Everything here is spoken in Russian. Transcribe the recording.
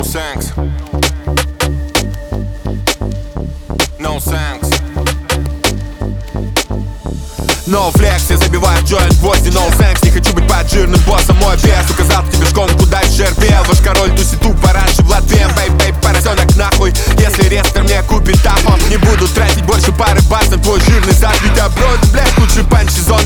thanks. No thanks. No flex, я забиваю джойнт гвозди. No thanks, не хочу быть под жирным боссом. Мой бес указал тебе шконку, дальше РПЛ. Ваш король тусит тупо раньше в Латвии. Бэй-бэй, поросенок нахуй. Если рестор мне купит тафом, не буду тратить больше пары баксов. Твой жирный зад, ведь бро, это, блядь, лучший панч сезон.